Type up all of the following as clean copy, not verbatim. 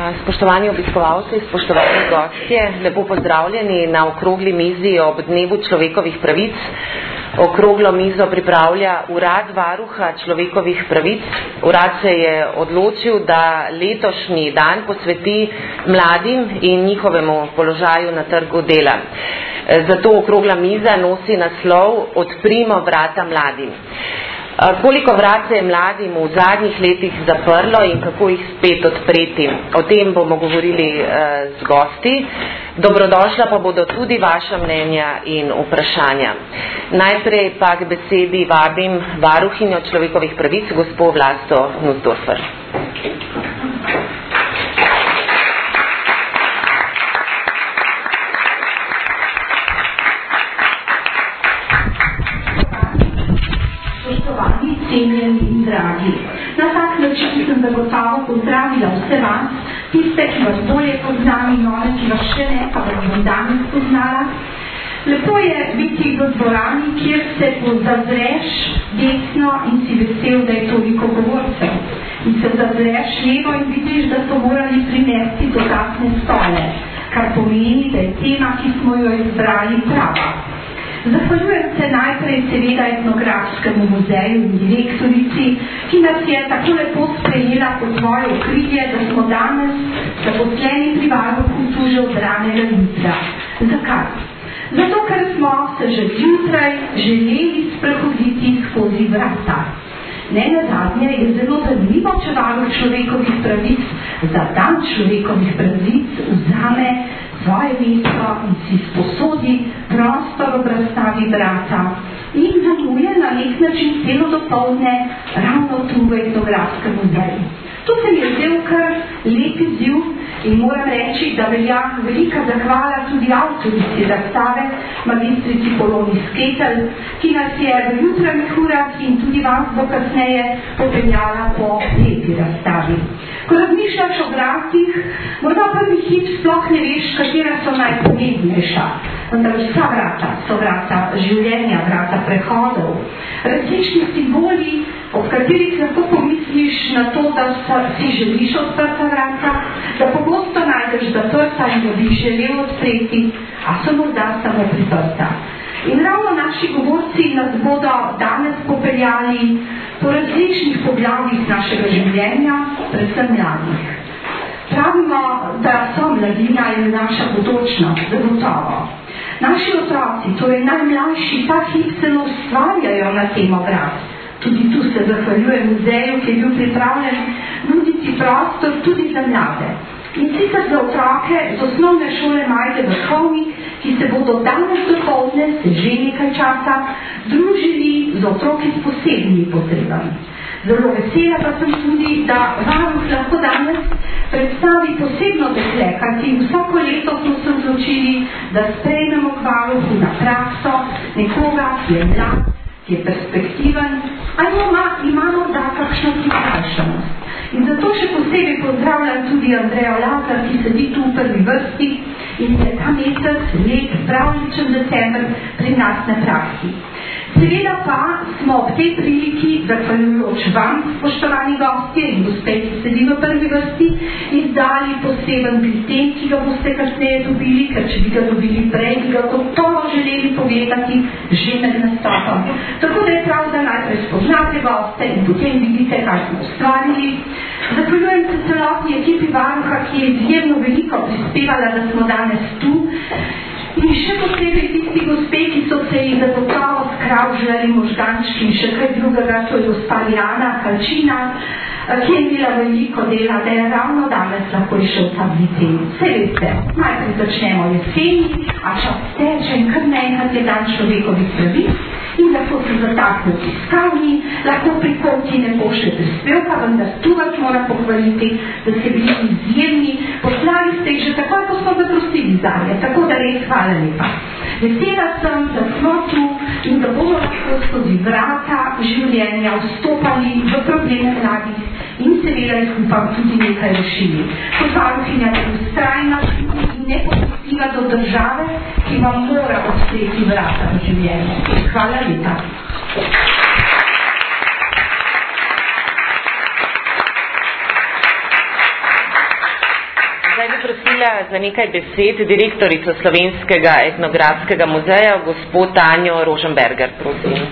Spoštovani obiskovalci, spoštovani gostje, lepo pozdravljeni na okrogli mizi ob Dnevu človekovih pravic. Okroglo mizo pripravlja Urad Varuha človekovih pravic. Urad se je odločil, da letošnji dan posveti mladim in njihovemu položaju na trgu dela. Zato okrogla miza nosi naslov Odprimo vrata mladim. Koliko vrat se je mladim v zadnjih letih zaprlo in kako jih spet odpreti? O tem bomo govorili z gosti. Dobrodošla pa bodo tudi vaša mnenja in vprašanja. Najprej pa k besedi vabim varuhinjo človekovih pravic, gospo Vlasto Nussdorfer. Cenjeni in dragi. Na tak način sem zagotovo pozdravila vse vas, tiste, ki vas bolje poznam in one, ki vas še ne, pa vas bom danes poznala. Lepo je biti v dvorani, kjer se zazreš desno in si vesel, da je toliko govorcev. In se zazreš levo in vidiš, da so morali prinesti dodatne stole, kar pomeni, da je tema, ki smo jo izbrali, prava. Zahvaljujem se najprej seveda Etnografskemu muzeju in direktorici, ki nas je tako lepo sprejela pod svoje okrilje, da smo danes zaposleni pri Varuhu tu že od ranega jutra. Zakaj? Zato, ker smo se že zjutraj želeli sprehoditi skozi vrata. Nenazadnje je zelo zanimivo, če Varuh človekovih pravic za dan človekovih pravic vzame svoje mesto in si sposodi prostor ob razstavi vrata in zamuje na nek način celo dopoldne ravno tu v Etnografskem muzeju. To se mi je zdel kar lep izziv in moram reči, da velja velika zahvala tudi avtorici razstave, magistrici Poloni Sketelj, ki nas je v jutranjih urah in tudi vas bo kasneje popeljala po lepi razstavi. Ko razmišljaš o vratih, morda prvi hip sploh ne veš, katera so najpomembnejša. Vendar vsa vrata so vrata življenja, vrata prehodov, različni simboli, ob katerih lahko pomisliš na to, da si želiš odprta vrata, da pogosto najdeš zaprta in da bi želel odpreti, a so morda samo priprta. In ravno naši govorci nas bodo danes popeljali po različnih poglavjih našega življenja, predvsem mladih. Pravimo, da so mladina in naša bodočnost, zagotovo. Naši otroci, torej najmlajši, ta hip celo ustvarjajo na temo vrat. Tudi tu se zahvaljujem muzeju, ki je bil pripravljen nuditi prostor tudi za mlade. In sicer za otroke z osnovne šole Majde Vrhovnik, ki se bodo danes dopoldne, se že nekaj časa, družili z otroki s posebnimi potrebami. Zelo vesela pa sem tudi, da Varuh lahko danes predstavi posebno dekle, kajti vsako leto smo se odločili, da sprejmemo k Varuhu na prakso nekoga, ki je mlad, ki je perspektiven, ali ima morda kakšno prikrajšanost. In zato še posebej pozdravljam tudi Andrejo Lazar, ki sedi tu v prvi vrsti in je ta mesec, lep, pravličen december pri nas na praksi. Seveda pa smo ob tej priliki, zahvaljujoč vam, spoštovani gostje in gospe, ki sedi v prvi vrsti, izdali poseben bilten, ki ga boste kasneje dobili, ker če bi ga dobili prej, bi ga gotovo želeli povedati že med nastopom. Tako da je prav, da najprej spoznate goste in potem vidite, kaj smo ustvarili. Zahvaljujem se celotni ekipi Varuha, ki je izjemno veliko prispevala, da smo danes tu. In še posebej tisti gospe, ki so se jih zagotovo skravžljali možgančki in še kaj drugega, to je gospa Jana Kalčina, ki je imela veliko dela, da je ravno danes lahko išel ta bilten. Vse veste, najprej začnemo jeseni, a čas teče in kar naenkrat je dan človekovih pravic in lahko se zatakne v tiskarni, lahko pri konci ne pošle prispevka, vendar tu vas mora pohvaliti, da ste bili izjemni, poslali ste jih že takoj, ko smo zaprosili zanje, tako da res hvala lepa. Vesela sem, da smo tu in da bomo lahko skozi vrata življenja vstopali v probleme mladih in seveda jih upam tudi nekaj rešili. Kot varuhinja je vztrajna in nepopustljiva do države, ki vam mora odpreti vrata v življenje. Hvala lepa. povabila za nekaj besed direktorico Slovenskega etnografskega muzeja, gospod Tanjo Roženberger, prosim.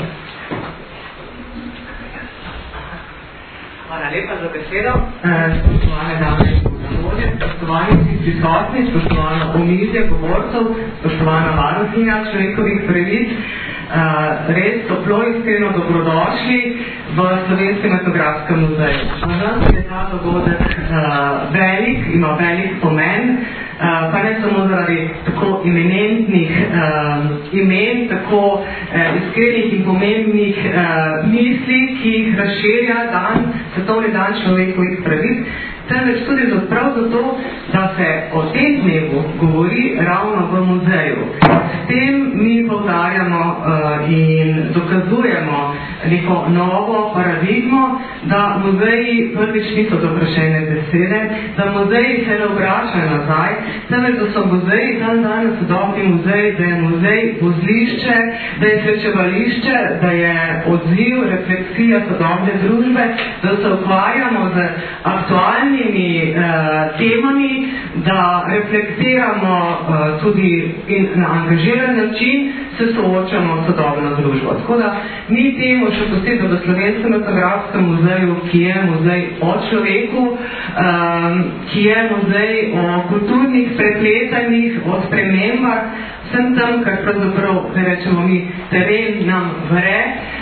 Hvala lepa za besedo. Spoštovane dame in gospodje, spoštovani vsi prisotni, spoštovano omizje govorcev, spoštovana varuhinja človekovih pravic, res toplo iskreno dobrodošli v Slovenskem etnografskem muzeju. Za nas je ta dogodek velik, ima velik pomen, pa ne samo zaradi tako eminentnih imen, tako iskrenih in pomembnih misli, ki jih razširja Svetovni dan človekovih pravic, temveč tudi prav zato, da se o tem dnevu govori ravno v muzeju. S tem mi poudarjamo in dokazujemo neko novo paradigmo, da muzeji prvič niso doprašene besede, da muzeji se ne obračajo nazaj, temveč da so muzeji danes sodobni muzej, da je muzej vozlišče, da je srečevališče, da je odziv, refleksija sodobne družbe, da se ukvarjamo z aktualnimi temami, da reflektiramo tudi in na angažiran način se soočamo s sodobno družbo. Tako da mi temu še posebej v Slovenskem etnografskem muzeju, ki je muzej o človeku, ki je muzej o kulturnih prepletanjih, o spremembah, vsem tam, kar pravzaprav, da rečemo mi, teren nam vre,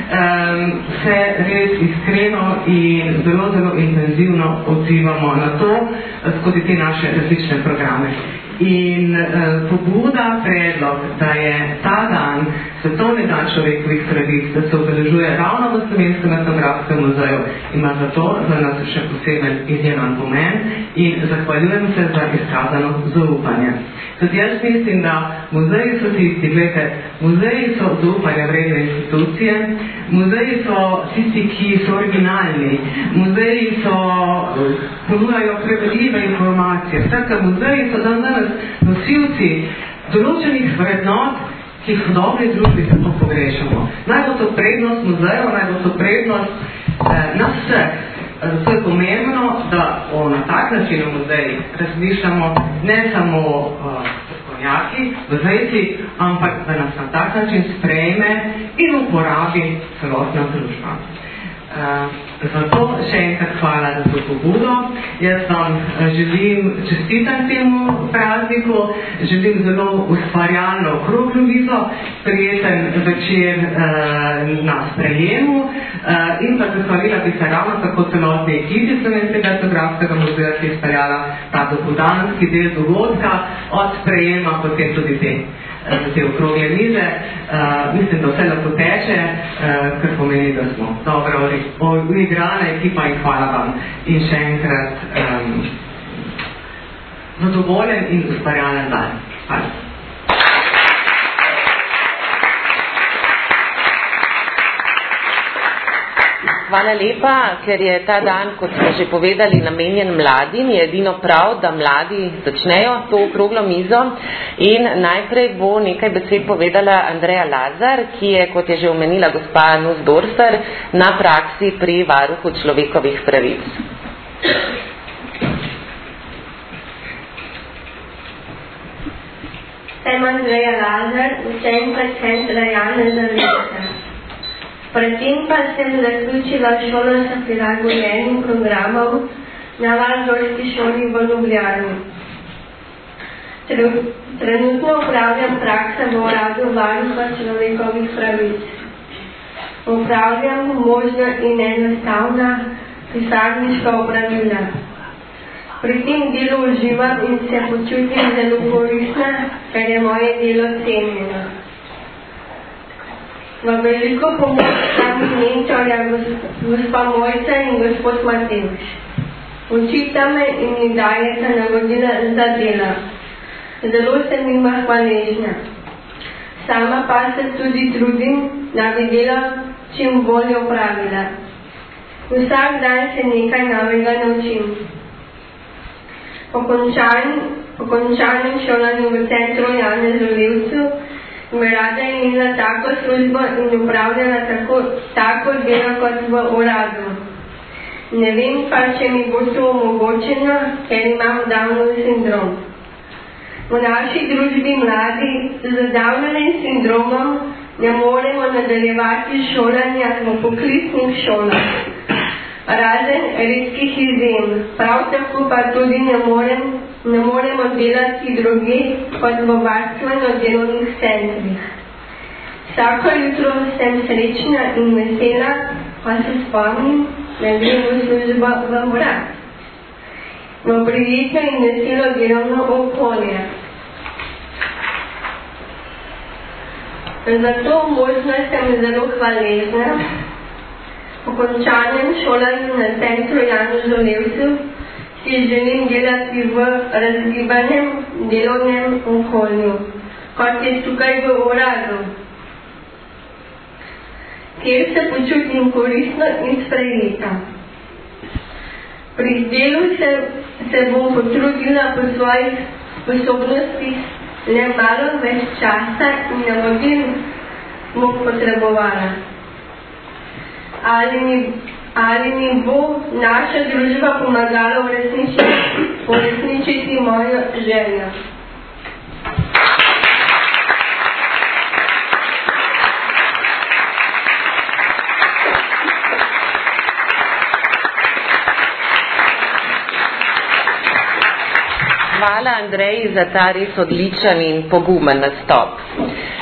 se res iskreno in zelo, zelo intenzivno odzivamo na to, skozi te naše različne programe. In pobuda, predlog, da je ta dan, Svetovni dan človekovih pravic, da se obeležuje ravno v Slovenskem etnografskem muzeju, ima zato za nas še poseben izjemen pomen in zahvaljujem se za izkazano zaupanje. Tudi jaz mislim, da muzeji so tisti, gledajte, muzeji so zaupanja vredne institucije, muzeji so tisti, ki so originalni, muzeji so ponujajo preverljive informacije, vsaka muzeji so danes nosilci določenih vrednot, ki jih v dobri družbi tako pogrešamo. Naj bo to prednost muzejev, naj bo to prednost nas vseh. Zato je pomembno, da na tak način v muzeji razmišljamo ne samo strokovnjaki, muzejci, ampak da nas na tak način sprejme in uporabi celotna družba. Zato še enkrat hvala za to pobudo. Jaz vam želim čestitam temu prazniku, želim zelo ustvarjalno okroglo mizo, prijeten večer na sprejemu in pa zahvalila bi se ravno tako celotni ekipi Slovenskega etnografskega muzeja, ki je izpeljala ta dopoldanski del dogodka od sprejema potem tudi te okrogle mize. Mislim, da vse lahko teče, kar pomeni, da smo dobro uigrana ekipa in hvala vam. In še enkrat zadovoljen in ustvarjalen dan. Hvala. Hvala lepa, ker je ta dan, kot smo že povedali, namenjen mladim, je edino prav, da mladi začnejo to okroglo mizo. In najprej bo nekaj besed povedala Andreja Lazar, ki je, kot je že omenila gospa Nussdorfer, na praksi pri varuhu človekovih pravic. Sem Andreja Lazar, učenka centra Janeza Levca. Predtem pa sem zaključila šolo s prilagojenim programom na Valdorfski šoli v Ljubljani. Trenutno upravljam prakso v uradu varuha človekovih pravic. Upravljam možna in enostavna pisarniška opravila. Pri tem delu uživam in se počutim zelo koristna, ker je moje delo cenjeno. V veliko pomoč samih mentorja gospa Mojca in gospod Matevž. Učita me in mi dajeta navodila za dela. Zelo sem jima hvaležna. Sama pa se tudi trudim, da bi delo čim bolje opravila. Vsak dan se nekaj novega naučim. Po končanem šolanju v centru Janezu Levcu me rada imela tako službo in upravljala tako delo kot v uradu. Ne vem pa, če mi bo to omogočeno, ker imam Downov sindrom. V naši družbi mladi z Downovim sindromom ne moremo nadaljevati šolanja v poklicnih šolah, razen redkih izjem. Prav tako pa tudi ne moremo delati druge kot v varstveno-delovnih centrih. Vsako jutro sem srečna in vesela, pa se spomnim, da grem v službo v urad. V prijetno in veselo delovno okolje. Za to možnost sem zelo hvaležna. Po končanem šolanju na centru Janezu Levcu si želim delati v razgibanem delovnem okolju, kot je tukaj v uradu, kjer se počutim koristno in sprejeta. Pri delu se bom potrudila po svojih sposobnostih, le malo več časa in navodil bom potrebovala. Ali mi bo naša družba pomagala uresničiti mojo željo? Hvala Andreji za ta res odličen in pogumen nastop.